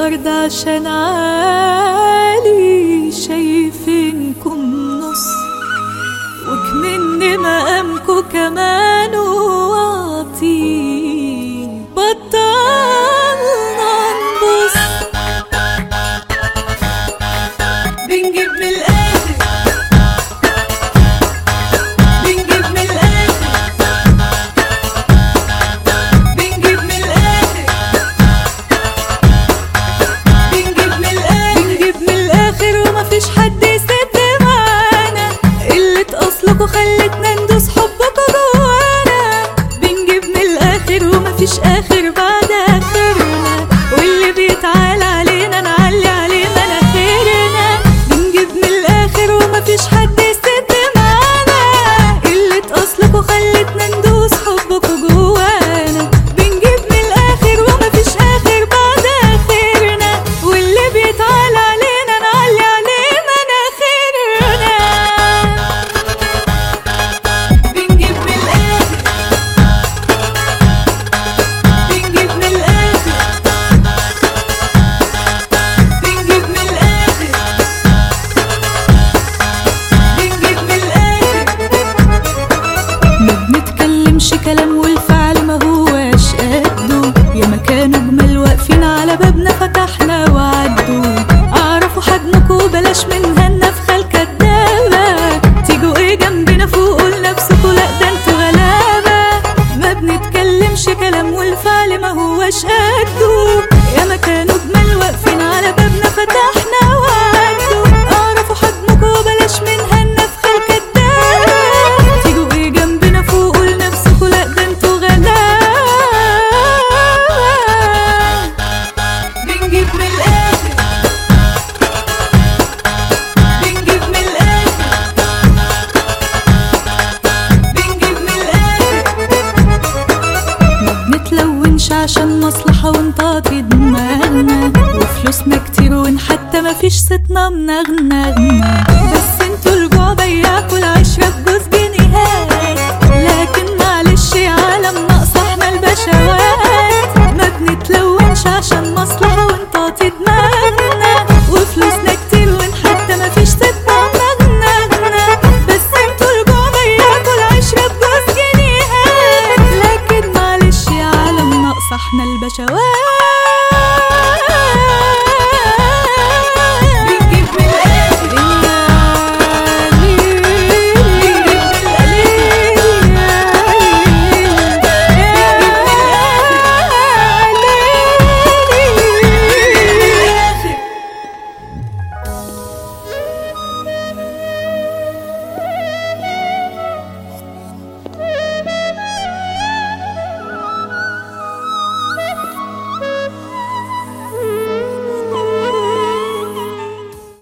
الأرض عشان عالي شايفينكم نص، وكمن مقامكم كمان واطي بطلنا نبص. بنجيب من الآخر، بنجيب من الآخر، بنجيب من الآخر، بنجيب من الآخر، بنجيب من الآخر ومفيش حد يسد معانا. قلة أصلكوا خلتنا ندوس حبكوا جوانا. بنجيب من الآخر ومفيش آخر بعد آخرنا، واللي بيتعالى علينا نعلي عليه مناخيرنا. بنجيب من الآخر ومفيش حد يسد معانا. قلة أصلكوا خلتنا ندوس حبكوا جوانا. بنجيب من الآخر ومفيش آخر بعد آخرنا، واللي بيتعالى علينا نعلي عليه مناخيرنا. بنجيب من الآخر، بنجيب من الآخر، بنجيب من الآخر، بنجيب من الآخر. ما بنتكلمش كلام والفعل ما هواش قده. ياما كانوا جمال واقفين على بابنا فتحنا وعدوا. اعرفوا حجمكوا بلاش من هالنفخة الكدابة. تيجوا ايه جنبنا فوقوا لنفسكوا، لا ده انتوا غلابة. ما بنتكلمش كلام والفعل ما هواش قده. ياما كانوا جمال واقفين على بابنا فتحنا وعدوا. اعرفوا حجمكوا بلاش من هالنفخة الكدابة. تيجوا ايه جنبنا فوقوا لنفسكوا، لا ده انتوا غلابة. بنجيب من الآخر، بنجيب من الآخر، بنجيب من الآخر. ما بنتلونش عشان مصلحة ونطاطي دماغنا، وفلوسنا كتير وإن حتى مفيش ستنا منغنغنا.